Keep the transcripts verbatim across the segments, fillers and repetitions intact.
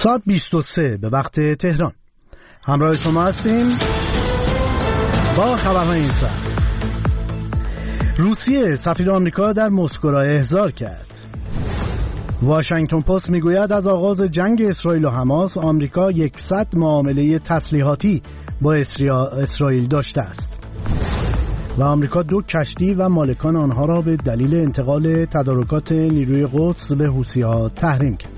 ساعت بیست و سه به وقت تهران. همراه شما هستیم با خبرهای این ساعت. روسیه سفیر آمریکا در مسکو را احضار کرد. واشنگتن پست میگوید از آغاز جنگ اسرائیل و حماس آمریکا صد معامله تسلیحاتی با اسرائیل داشته است و آمریکا دو کشتی و مالکان آنها را به دلیل انتقال تدارکات نیروی قدس به حوثی‌ها تحریم کرد.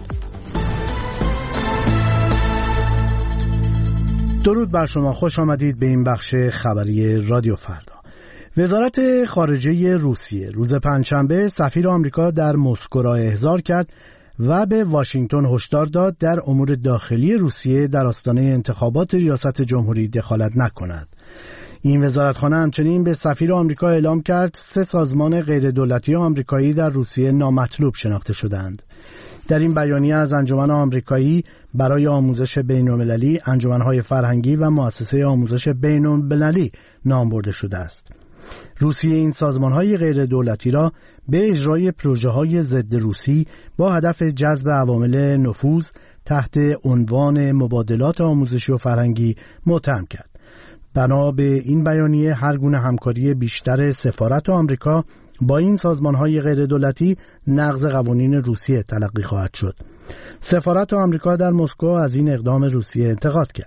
درود بر شما، خوش آمدید به این بخش خبری رادیو فردا. وزارت خارجه روسیه روز پنجشنبه سفیر آمریکا در مسکو را احضار کرد و به واشنگتن هشدار داد در امور داخلی روسیه در آستانه انتخابات ریاست جمهوری دخالت نکند. این وزارتخانه همچنین به سفیر آمریکا اعلام کرد سه سازمان غیردولتی آمریکایی در روسیه نامطلوب شناخته شدند. در این بیانیه از انجمن آمریکایی برای آموزش بین‌المللی، انجمن‌های فرهنگی و مؤسسه آموزش بین‌المللی نام برده شده است. روسیه این سازمان‌های غیردولتی را به اجرای پروژه‌های ضد روسی با هدف جذب عوامل نفوذ تحت عنوان مبادلات آموزشی و فرهنگی متهم کرد. بنا به این بیانیه هر گونه همکاری بیشتر سفارت آمریکا با این سازمان‌های غیردولتی نقض قوانین روسیه تلقی خواهد شد. سفارت آمریکا در مسکو از این اقدام روسیه انتقاد کرد.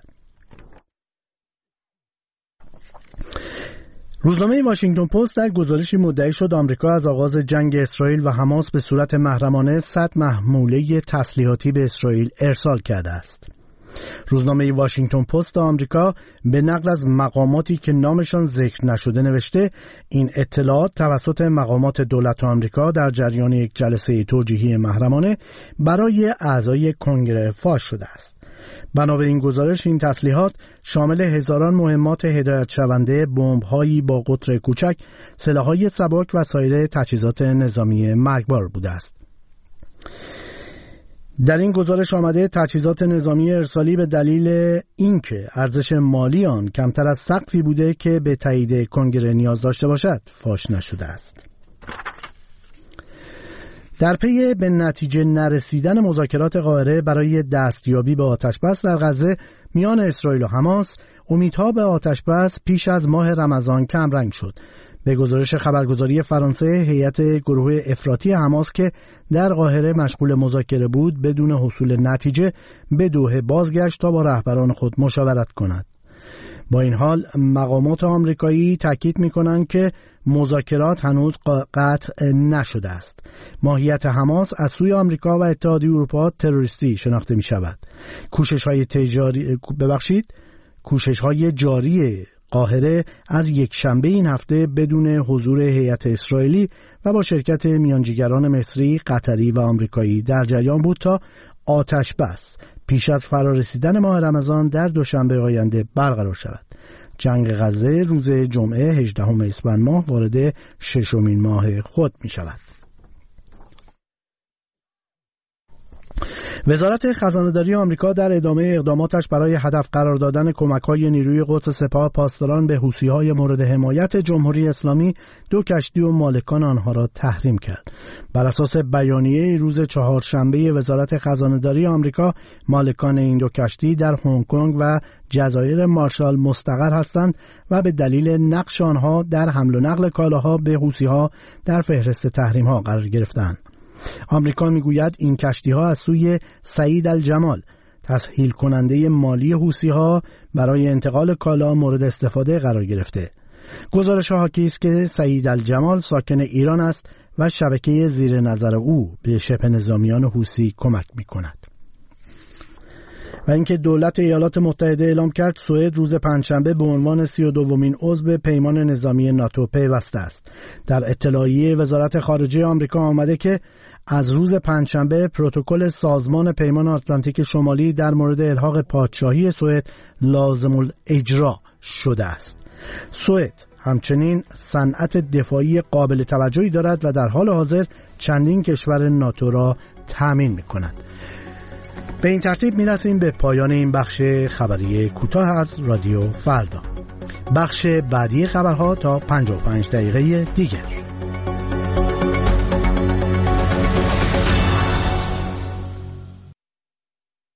روزنامه واشنگتن پست در گزارشی مدعی شد آمریکا از آغاز جنگ اسرائیل و حماس به صورت محرمانه صد محموله تسلیحاتی به اسرائیل ارسال کرده است. روزنامه واشنگتن پست آمریکا به نقل از مقاماتی که نامشان ذکر نشده نوشته این اطلاعات توسط مقامات دولت آمریکا در جریان یک جلسه توجیهی محرمانه برای اعضای کنگره فاش شده است. بنا به این گزارش این تسلیحات شامل هزاران مهمات هدایت شونده، بمب‌هایی با قطر کوچک، سلاح‌های سبک و سایر تجهیزات نظامی مرگبار بوده است. در این گزارش آمده تجهیزات نظامی ارسالی به دلیل اینکه ارزش مالی آن کمتر از سقفی بوده که به تایید کنگره نیاز داشته باشد فاش نشده است. در پی به نتیجه نرسیدن مذاکرات قاهره برای دستیابی به آتشبس در غزه میان اسرائیل و حماس، امیدها به آتشبس پیش از ماه رمضان کمرنگ شد. به گزارش خبرگزاری فرانسه، هیئت گروه افراطی حماس که در قاهره مشغول مذاکره بود بدون حصول نتیجه به دوحه بازگشت تا با رهبران خود مشاورت کند. با این حال مقامات آمریکایی تاکید می‌کنند که مذاکرات هنوز قطع نشده است. ماهیت حماس از سوی آمریکا و اتحادیه اروپا تروریستی شناخته می‌شود. کوشش‌های تجاری ببخشید کوشش‌های جاری قاهره از یک شنبه این هفته بدون حضور هیئت اسرائیلی و با شرکت میانجیگران مصری، قطری و آمریکایی در جریان بود تا آتش بس پیش از فرارسیدن ماه رمضان در دوشنبه آینده برقرار شود. جنگ غزه روز جمعه هجدهم اسفند ماه وارد ششمین ماه خود می شود. وزارت خزانه‌داری آمریکا در ادامه اقداماتش برای هدف قرار دادن کمک‌های نیروی قدس سپاه پاسداران به حوثی‌های مورد حمایت جمهوری اسلامی دو کشتی و مالکان آنها را تحریم کرد. بر اساس بیانیه روز چهارشنبه وزارت خزانه‌داری آمریکا، مالکان این دو کشتی در هنگ کنگ و جزایر مارشال مستقر هستند و به دلیل نقش آنها در حمل و نقل کالاها به حوثی‌ها در فهرست تحریم‌ها قرار گرفتند. آمریکا میگوید این کشتی‌ها از سوی سعید الجمال، تسهیل کننده مالی حوثی‌ها برای انتقال کالا مورد استفاده قرار گرفته. گزارش حاکی است که سعید الجمال ساکن ایران است و شبکه زیر نظر او به شبه نظامیان حوثی کمک می‌کند. و اینکه دولت ایالات متحده اعلام کرد سوئد روز پنجشنبه به عنوان سی و دومین عضو پیمان نظامی ناتو پیوسته است. در اطلاعیه وزارت خارجه آمریکا آمده که از روز پنجشنبه پروتکل سازمان پیمان آتلانتیک شمالی در مورد الحاق پادشاهی سوئد لازم الاجرا شده است. سوئد همچنین صنعت دفاعی قابل توجهی دارد و در حال حاضر چندین کشور ناتو را تامین می‌کند. به این ترتیب می‌رسیم به پایان این بخش خبری کوتاه از رادیو فردا. بخش بعدی خبرها تا پنجاه و پنج دقیقه دیگر.